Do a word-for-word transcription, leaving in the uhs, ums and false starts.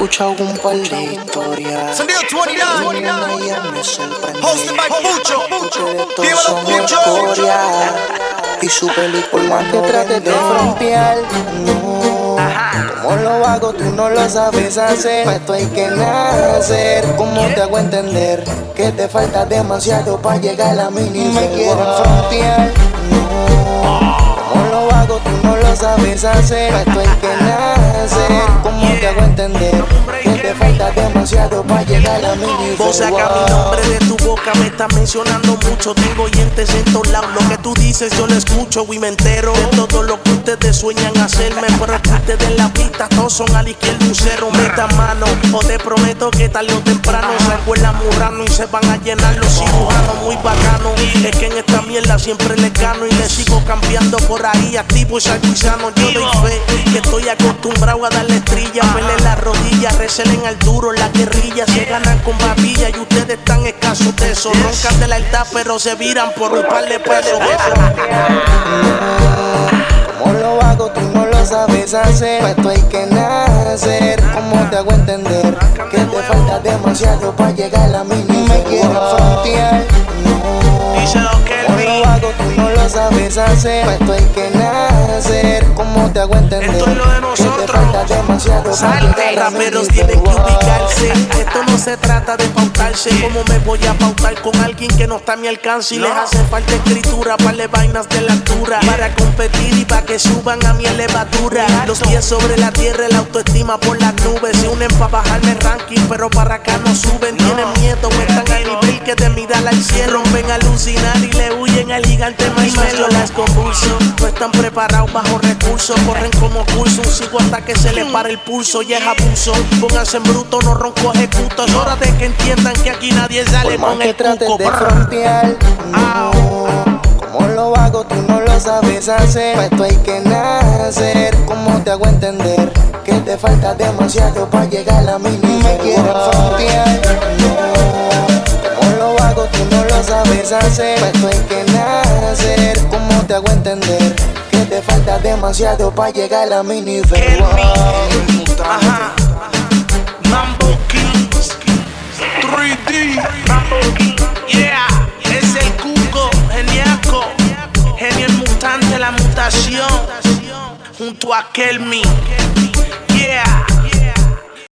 escuchado un par de historias. Sonido veintinueve. Ella me sorprendió. Hosted by Pucho. Dímelo, Dímelo, Pucho. Pucho. Y su película que trate de frontear, no. Como lo hago, tú no lo sabes hacer. Esto hay que nacer. ¿Cómo te hago entender que te falta demasiado para llegar a mi nivel? Me quieren frontear, no. Como lo hago, tú no lo sabes hacer. Esto hay que nacer. ¿Cómo te hago entender que te falta demasiado para llegar a mi nivel? Vos saca mi nombre de tu boca, me estás mencionando mucho. Tengo oyentes en todos lados. Lo que tú dices yo lo escucho y me entero de todo lo que ustedes sueñan hacerme. Pero es que ustedes en la pista todos son a la izquierda un cero. Meta mano, o te prometo que tarde o temprano se acuerdan murrano y se van a llenar los cirujanos. Muy bacano, es que en esta mierda siempre le gano y le sigo cambiando por ahí activo y salguizano. Yo doy fe que estoy acostumbrado a darle estrella, verle las rodillas, recelen al duro, la guerrilla se ganan con babilla y ustedes están escasos de eso. Roncan de la edad pero se viran por un par de pesos. ¿Cómo lo hago? Tú no lo sabes hacer. Esto hay que nacer. ¿Cómo te hago entender que te falta demasiado para llegar a mi nivel? Me quiero frontear, no. ¿Cómo lo hago? Tú no lo sabes hacer. Esto hay que nacer. ¿Cómo te hago entender Esto es lo de nosotros. que te falta demasiado para llegar a mi Raperos nivel? tienen que ubicarse. Esto no se trata de pautarse. ¿Cómo me voy a pautar con alguien que no está a mi alcance? Y les hace falta escritura, parle vainas de la altura para competir y para que suban a mi elevadura. Los pies sobre la tierra, la autoestima por las nubes. Se unen para bajarme el ranking, pero para acá no suben. Tienen miedo, están al nivel que de mirar al cielo. Rompen a alucinar y le huyen al gigante Marshmello. Yo las convulso, no están preparados bajo recursos. Corren como curso, un sigo hasta que se les para el pulso. Y es abuso, pónganse en bruto, no ronco, ejecuto. Es hora de que entiendan que aquí nadie sale Por con más que el trates cuco. de frontear, no. ¿Cómo lo hago? Tú no lo sabes hacer. Esto hay que nacer. ¿Cómo te hago entender que te falta demasiado para llegar a mi nivel? Me quieren frontear, no. ¿Cómo lo hago? Tú no lo sabes hacer. Esto hay que nacer. ¿Cómo te hago entender que te falta demasiado para llegar a mi nivel? Kelvin, ajá. Mambo Kings, tres D, Mambo King, yeah, es el cuco, geniaco, genio el mutante, la mutación, junto a Kelmi, yeah.